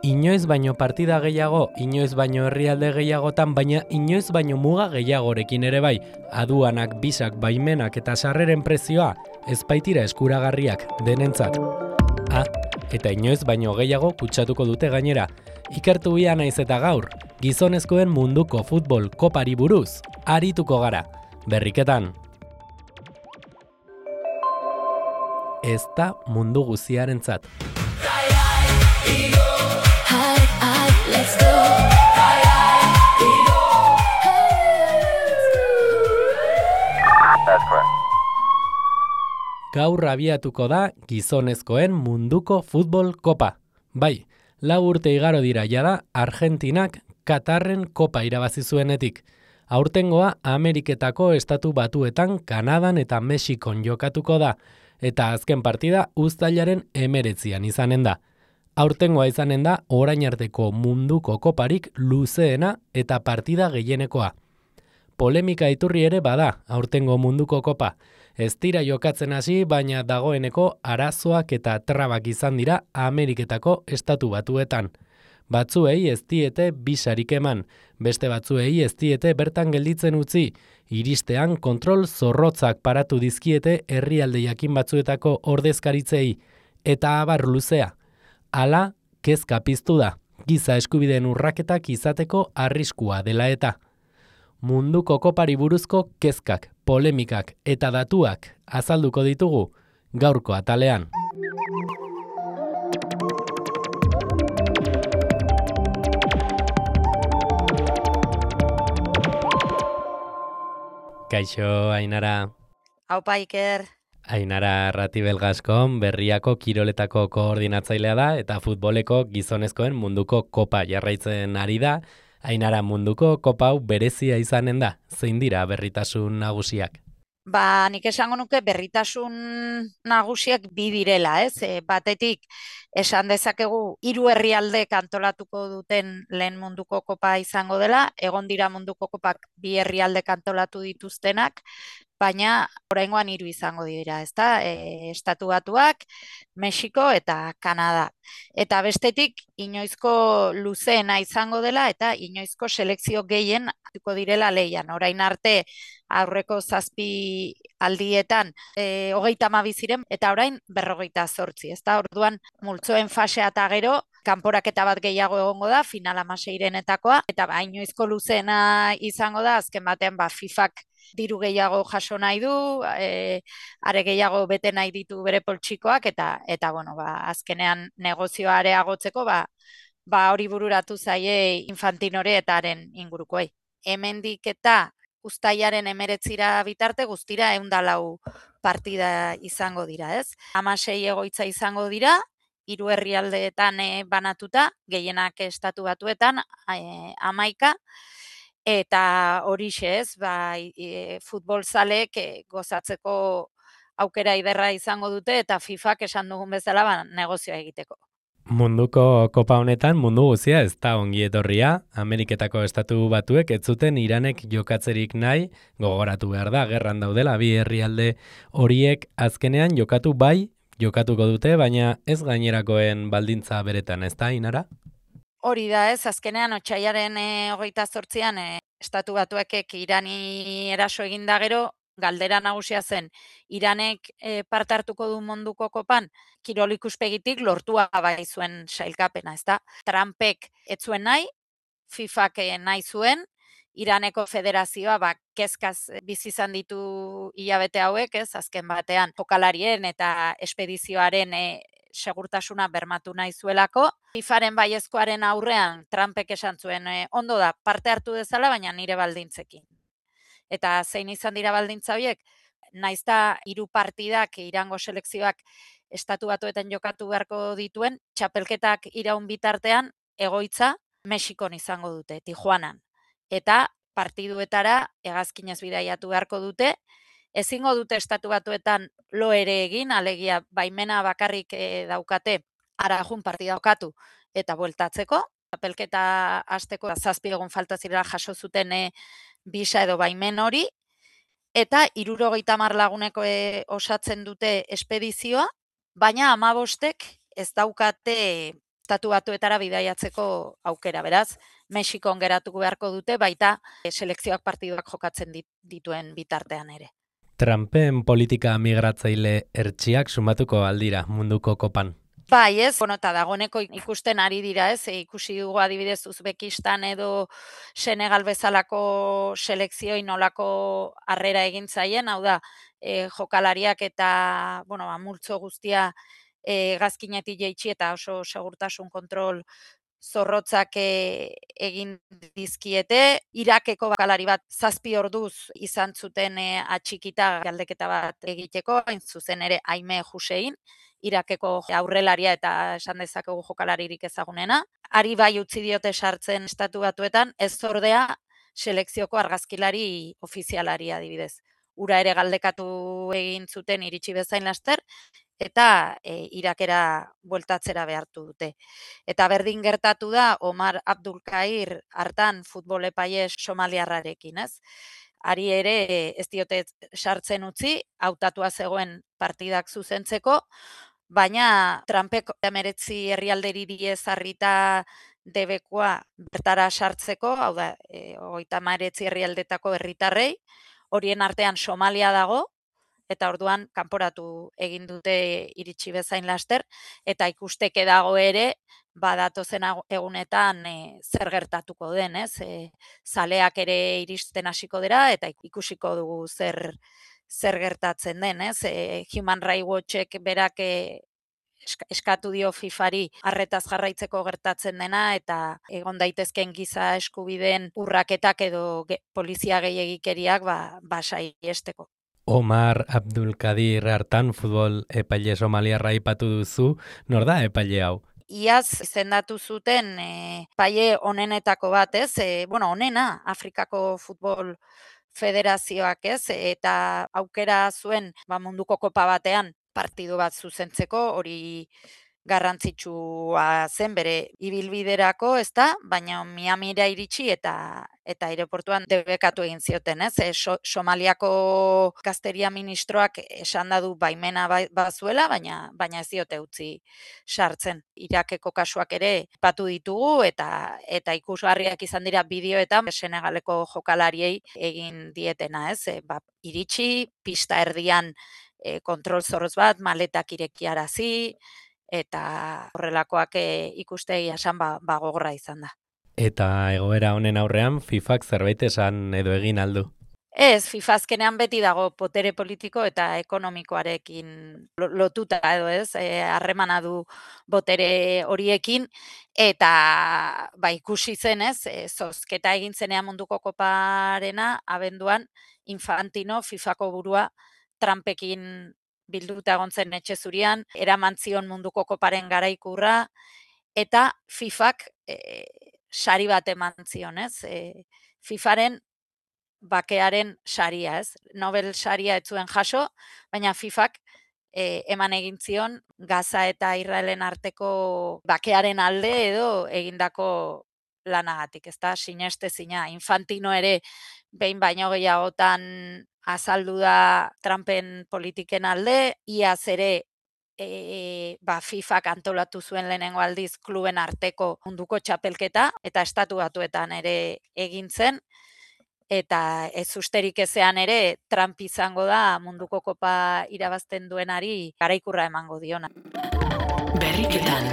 Inoiz baino partida gehiago, inoiz baino herrialde gehiagotan, baina inoiz baino muga gehiagorekin ere bai, aduanak, bisak, baimenak eta sarreren prezioa ez baitira eskuragarriak denentzat. Eta inoiz baino gehiago kutsatuko dute gainera. Ikertu bia naiz eta gaur, gizonezkoen munduko futbol kopari buruz, arituko gara, berriketan. Ez da mundu guztiarentzat. Let's go. That's correct. Gaur abiatuko da gizonezkoen munduko futbol kopa. Bai, 4 urte igaro dira jada Argentinak Katarren kopa irabazi zuenetik. Aurtengoa Ameriketako estatu batuetan, Kanadan eta Mexikon jokatuko da, eta azken partida uztailaren 19an izanen da. Aurtengoa izanen da orain arteko munduko koparik luzeena eta partida gehienekoa. Polemika iturri ere bada aurtengo munduko kopa. Ez dira jokatzen hasi, baina dagoeneko arazoak eta trabak izan dira Ameriketako estatu batuetan. Batzuei ez diete bisarik eman, beste batzuei ez diete bertan gelditzen utzi, iristean kontrol zorrotzak paratu dizkiete herrialde jakin batzuetako ordezkaritzei, eta abar luzea. Hala, kezka piztu da, giza eskubideen urraketak izateko arriskua dela eta. Munduko kopari buruzko kezkak, polemikak eta datuak azalduko ditugu gaurko atalean. Kaixo, Ainara. Aupa, Iker. Ainara Ratibel Gaskon Berriako kiroletako koordinatzailea da eta futboleko gizonezkoen munduko kopa jarraitzen ari da. Ainara, munduko kopa hau berezia izanen da, zein dira berritasun nagusiak? Nik esango nuke berritasun nagusiak bi direla, ez? Batetik, esan dezakegu 3 herrialdek antolatuko duten lehen munduko kopa izango dela, egon dira munduko kopak 2 herrialdek antolatu dituztenak, baina oraingoan 3 izango dira, ezta? Estatu Batuak, Mexiko eta Kanada. Eta bestetik, inoizko luzeena izango dela eta inoizko selekzio gehien hartuko direla leian. Orain arte aurreko 7 aldietan 32 ziren eta orain 58, ezta? Orduan multzoen fasea eta gero kanporaketa bat gehiago egongo da, final 16renetakoa, eta inoizko luzeena izango da, azken batean FIFAk diru gehiago jaso nahi du, are gehiago bete nahi ditu bere poltsikoak, eta bueno, azkenean negozioa areagotzeko, hori bururatu zaie Infantinore eta haren ingurukoei. Hemendik eta uztailaren 19ra bitarte guztira 104 partida izango dira, ez? 16 egoitza izango dira, 3 herrialdeetan banatuta, gehienak estatu batuetan, 11, eta horixe ez, futbol zaleek gozatzeko aukera ederra izango dute, eta FIFAk esan dugun bezala negozioa egiteko. Munduko kopa honetan mundu guztia ez da ongi etorria. Ameriketako estatu batuek ez zuten Iranek jokatzerik nahi, gogoratu behar da, gerran daudela, 2 herrialde horiek azkenean jokatuko dute, baina ez gainerakoen baldintza beretan, ez da, Ainara? Hori da ez, azkenean otsailaren 28an estatu batuekek Irani eraso egin da gero, galdera nagusia zen, Iranek parte hartuko du munduko kopan, kirol ikuspegitik lortua bai zuen sailkapena, ezta? Trumpek ez zuen nahi, FIFAk nahi zuen, Iraneko federazioa kezkaz bizi izan ditu hilabete hauek, ez? Azken batean jokalarien eta espedizioaren segurtasuna bermatu nahi zuelako. FIFAren baiezkoaren aurrean Trumpek esan zuen, ondo da, parte hartu dezala, baina nire baldintzekin. Eta zein izan dira baldintza horiek, naizta 3 partidak Irango selekzioak estatu batuetan jokatu beharko dituen, txapelketak iraun bitartean egoitza Mexikon izango dute, Tijuanan. Eta partiduetara hegazkinez bidaiatu beharko dute, ezingo dute estatu batuetan lo ere egin, alegia baimena bakarrik daukate arajun partida jokatu eta bueltatzeko, txapelketa hasteko 7 egun falta zirela jaso zuten bisa edo baimen hori, eta 70 laguneko osatzen dute espedizioa, baina 15ek ez daukate Estatu Batuetara bidaiatzeko aukera, beraz, Mexikon geratuko beharko dute, baita selekzioak partiduak jokatzen dituen bitartean ere. Trumpen politika migratzaile hertsiak sumatuko aldira munduko kopan. Bai, ez, eta dagoeneko ikusten ari dira, ez, ikusi dugu adibidez Uzbekistan edo Senegal bezalako selekzioi nolako harrera egin zaien, hau da, jokalariak eta, multzo guztia hegazkinetik jaitsi eta oso segurtasun kontrol zorrotzak egin dizkiete. Irakeko bakalari bat 7 orduz izan zuten atxikita galdeketa bat egiteko, hain zuzen ere Aime Hussein, Irakeko aurrelaria eta esan dezakegu jokalaririk ezagunena. Ari bai utzi diote sartzen Estatu Batuetan, ez ordea selekzioko argazkilari ofizialari adibidez. Ura ere galdekatu egin zuten iritsi bezain laster, eta Irakera bueltatzera behartu dute. Eta berdin gertatu da Omar Abdulkair hartan futbol epaile somaliarrarekin, ez? Ari ere ez diote sartzen utzi, hautatua zegoen partidak zuzentzeko, baina Trumpek 19 herrialderi ezarrita debekua bertara sartzeko, hau da, 39 herrialdetako herritarrei, horien artean Somalia dago, eta orduan kanporatu egin dute iritsi bezain laster, eta ikusteke dago ere, badatozen egunetan zer gertatuko den, ez? Zaleak ere iristen hasiko dira, eta ikusiko dugu zer gertatzen den, ez? Human Rights Watchek berak eskatu dio FIFari arretaz jarraitzeko gertatzen dena, eta egon daitezken giza eskubideen urraketak edo polizia gehiegikeriak saihesteko. Omar Abdulkadir hartan futbol epaile somaliarra aipatu duzu, nor da epaile hau? Iaz izendatu zuten epaile onenetako bat, ez? Onena Afrikako Futbol Federazioak, ez? Eta aukera zuen munduko kopa batean partidu bat zuzentzeko, hori garrantzitsua zen bere ibilbiderako, ezta? Baina Miamira iritsi eta aireportuan debekatu egin zioten, ez? Somaliako gazteria ministroak esan du baimena bazuela, baina ez diote utzi sartzen. Irakeko kasuak ere patu ditugu eta ikusgarriak izan dira bideoetan Senegaleko jokalariei egin dietena, ez? Iritsi pista erdian kontrol zorroz bat, maletak irekiarazi, eta horrelakoak ikustegia esan gogorra izan da. Eta egoera honen aurrean FIFak zerbait esan edo egin aldu? Ez, FIFA azkenean beti dago potere politiko eta ekonomikoarekin lotuta edo ez, harremana du botere horiekin, eta ikusi zen ez, zozketa egin zenean munduko koparena, abenduan Infantino, FIFako burua, Trumpekin bilduta egon zen etxe zurian, eraman zion munduko koparen garaikurra, eta FIFak sari bat eman zion, ez? FIFaren bakearen saria, ez? Nobel saria ez zuen jaso, baina FIFak eman egin zion Gaza eta Israelen arteko bakearen alde edo egindako lanagatik, ezta? Sinestezina. Infantino ere behin baino gehiagotan azaldu da Trumpen politiken alde, iaz ere FIFak antolatu zuen lehenengo aldiz kluben arteko munduko txapelketa, eta Estatu Batuetan ere egin zen, eta ez usterik ezean ere Trump izango da munduko kopa irabazten duenari garaikurra emango diona. Berriketan.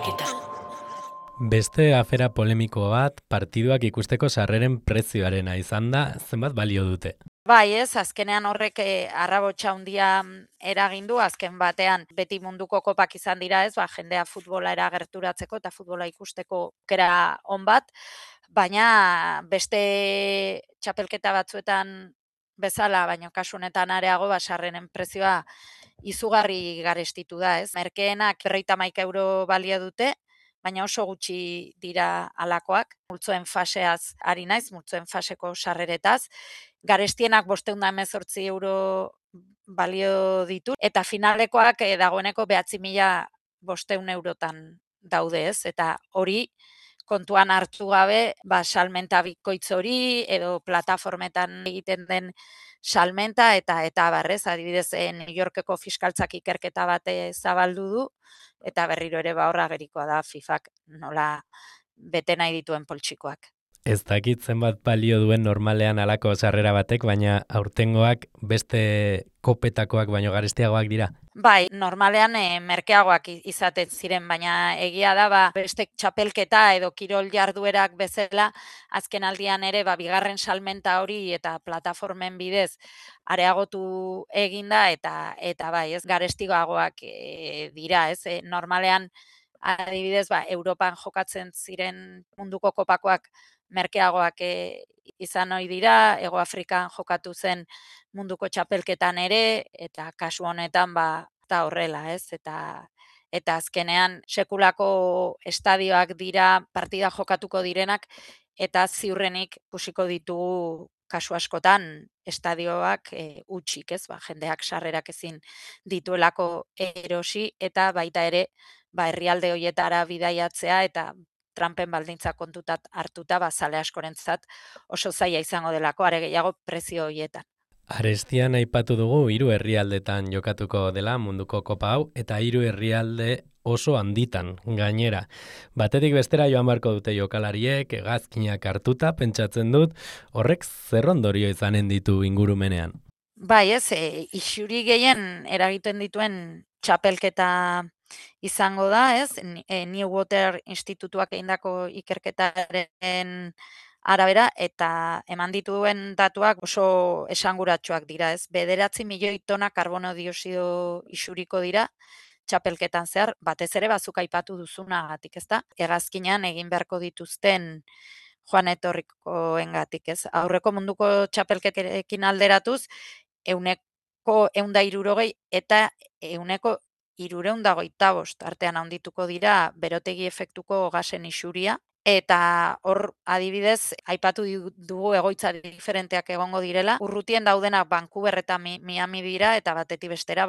Beste afera polemiko bat, partiduak ikusteko sarreren prezioarena izan da, zenbat balio dute? Bai, ez, azkenean horrek arrabotsa handia eragin du, azken batean beti munduko kopak izan dira, ez, jendea futbola gerturatzeko eta futbola ikusteko aukera on bat, baina beste txapelketa batzuetan bezala, baina kasu honetan areago sarreren prezioa izugarri garestitu da, ez? Merkeenak 51 euro balio dute, baina oso gutxi dira alakoak. Multzoen faseaz ari naiz, multzoen faseko sarreretaz. Garestienak 518 euro balio ditu, eta finalekoak dagoeneko 9.500 eurotan daude, ez? Eta hori kontuan hartu gabe, salmenta bikoitz hori, edo plataformetan egiten den salmenta eta barrez, adibidez, New Yorkeko fiskaltzak ikerketa bat zabaldu du, eta berriro ere horra gerikoa da FIFAk nola bete nahi dituen poltsikoak. Ez dakit zenbat balio duen normalean halako sarrera batek, baina aurtengoak beste kopetakoak baino garestiagoak dira. Bai, normalean merkeagoak izaten ziren, baina egia da beste txapelketa edo kirol jarduerak bezala, azken aldian ere bigarren salmenta hori eta plataformen bidez areagotu eginda eta bai, ez garestiagoak dira, ez? Normalean adibidez, Europan jokatzen ziren munduko kopakoak merkeagoak izan ohi dira, Hego Afrikan jokatu zen munduko txapelketan ere, eta kasu honetan eta horrela, ez? Eta azkenean sekulako estadioak dira partida jokatuko direnak, eta ziurrenik ikusiko ditugu kasu askotan estadioak utxik, ez? Jendeak sarrerak ezin dituelako erosi, eta baita ere herrialde hoietara bidaiatzea eta tranpen baldintza kontutat hartuta zale askorentzat oso zaila izango delako, are gehiago prezio hoietan. Arestian aipatu dugu 3 herrialdetan jokatuko dela munduko kopa hau, eta 3 herrialde oso handitan gainera. Batetik bestera joan beharko dute jokalariek, hegazkinak hartuta, pentsatzen dut, horrek zer ondorio izanen ditu ingurumenean? Bai, ez, isuri gehien eragiten dituen txapelketa izango da, ez? New Water Institutuak egindako ikerketaren arabera, eta eman dituen datuak oso esanguratsuak dira, ez? 9 milioi tona karbono dioxido isuriko dira txapelketan zehar, batez ere bazuk aipatu duzunagatik, ezta? Hegazkinean egin beharko dituzten joan etorrikoengatik, ez? Aurreko munduko txapelketekin alderatuz, 160 eta 325 artean handituko dira berotegi efektuko gasen isuria, eta hor adibidez aipatu dugu egoitza diferenteak egongo direla. Urrutien daudenak Vancouver eta Miami dira, eta batetik bestera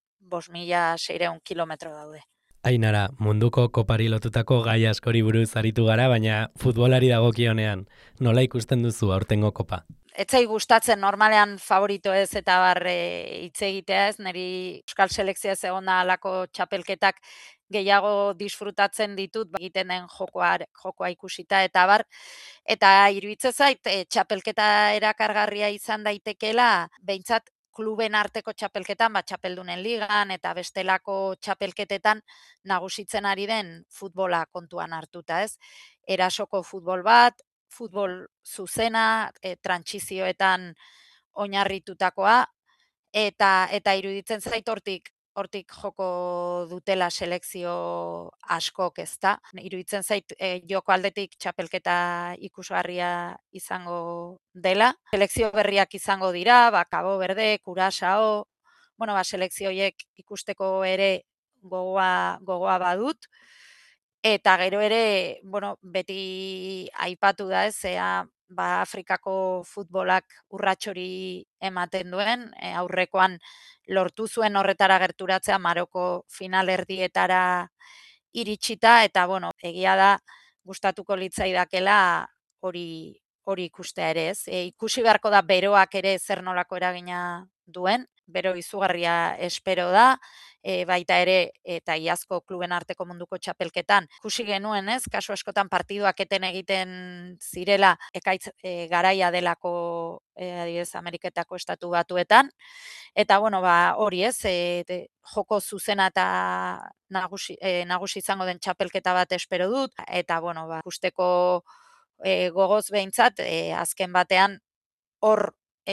5.600 kilometro daude. Ainara, munduko kopari lotutako gai askori buruz aritu gara, baina futbolari dagokionean nola ikusten duzu aurtengo kopa? Etzai gustatzen normalean favorito ez eta hitz egitea, ez, niri Euskal Selekzioa egonda halako txapelketak gehiago disfrutatzen ditut, egiten den jokoa ikusita eta iruditzen zait txapelketa erakargarria izan daitekeela, behintzat kluben arteko txapelketan, txapeldunen ligan eta bestelako txapelketetan nagusitzen ari den futbola kontuan hartuta, ez? Erasoko futbol bat, futbol zuzena, trantsizioetan oinarritutakoa, eta iruditzen zait hortik joko dutela selekzio askok, ezta? Iruditzen zait joko aldetik txapelketa ikusgarria izango dela. Selekzio berriak izango dira, Cabo Verde, Kurasao, selekzio horiek ikusteko ere gogoa badut. Eta gero ere, beti aipatu da ez, Afrikako futbolak urratsori ematen duen, aurrekoan lortu zuen horretara gerturatzea Maroko finalerdietara iritsita, eta egia da gustatuko litzaidakela hori ikustea ere, ez? Ikusi beharko da beroak ere zer nolako eragina duen, bero izugarria espero da, baita ere eta iazko kluben arteko munduko txapelketan ikusi genuen, ez? Kasu askotan partiduak eten egiten zirela ekaitz garaia delako adibidez Ameriketako Estatu Batuetan, eta hori, ez? Joko zuzena eta nagusi izango den txapelketa bat espero dut, eta ikusteko gogoz behintzat azken batean hor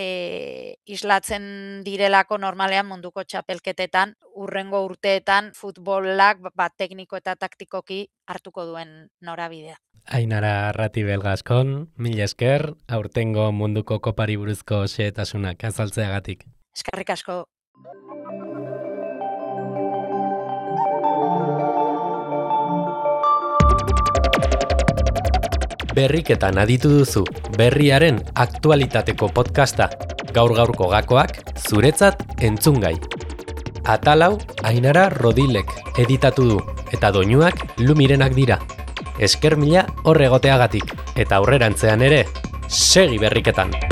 islatzen direlako normalean munduko txapelketetan, urrengo urteetan futbolak tekniko eta taktikoki hartuko duen norabidea. Ainara Arratibel Gaskon, mila esker, aurtengo munduko kopari buruzko xehetasunak azaltzeagatik. Eskerrik asko. Berriketan aditu duzu, berriaren aktualitateko podcasta. Gaur-gaurko gakoak, zuretzat entzungai. Atalau, Ainara Rodilek editatu du, eta doinuak Lumirenak dira. Esker mila horregoteagatik, eta aurrerantzean ere, segi berriketan!